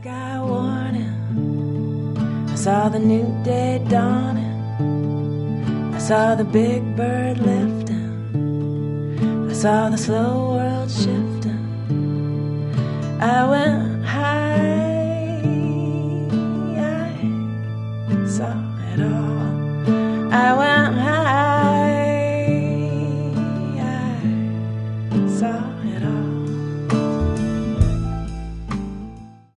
sky warning. I saw the new day dawning. I saw the big bird lifting. I saw the slow world shifting. I went high